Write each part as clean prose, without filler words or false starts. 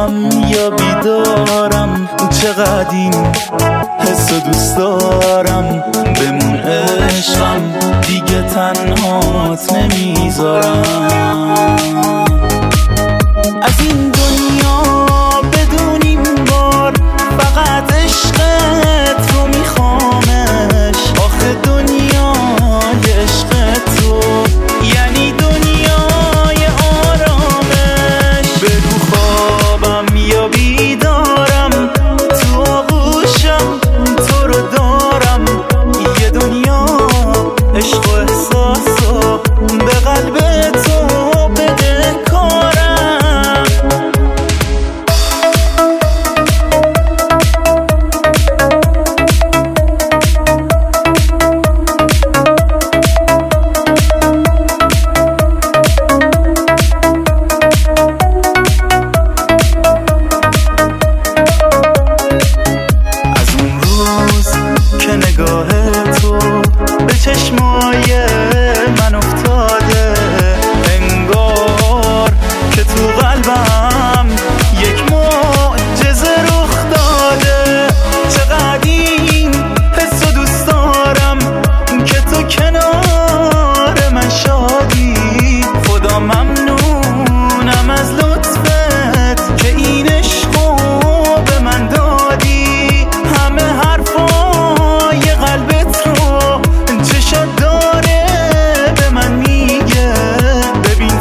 خوابم یا بیدارم، چقدر این حسو دوست دارم. بمون عشقم دیگه تنهات نمیذارم. از این دنیا بدون این بار فقط عشقت رو میخوامش. آخه دنیای عشق تو یعنی دنیای آرامش. بگو خوابم یا بیدارم، تو آغوشم تو رو دارم. یه دنیا عشق و احساس و به قلب تو بده کارم. از اون روز که نگاه تو به چشمای من افتاده، انگار که تو قلبم یک معجزه رخ داده. چقدر این حسو دوست دارم که تو کنار من شادی. خدا ممنونم از لطفت که این عشقو به من دادی. همه حرفای قلبت رو چشات داره به من میگه. ببین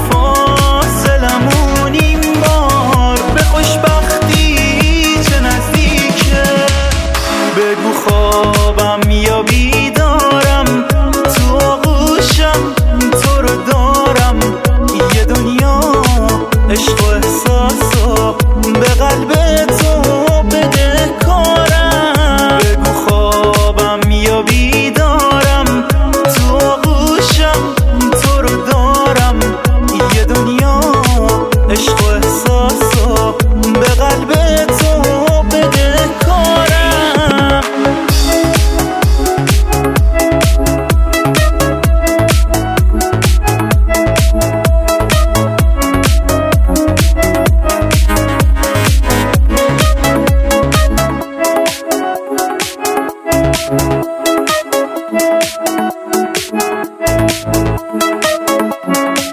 فاصلمون این بار به خوشبختی چه نزدیکه. بگو خوابم یا بیدارم، تو آغوشم تو رو دارم. یه دنیا عشق و احساس و به قلب تو بده کارم. بگو خوابم یا بیدارم، تو آغوشم تو رو دارم. یه دنیا عشق و احساس و به قلب تو بده کارم.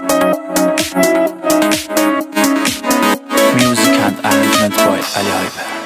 Music and arrangement by Ali Hyper.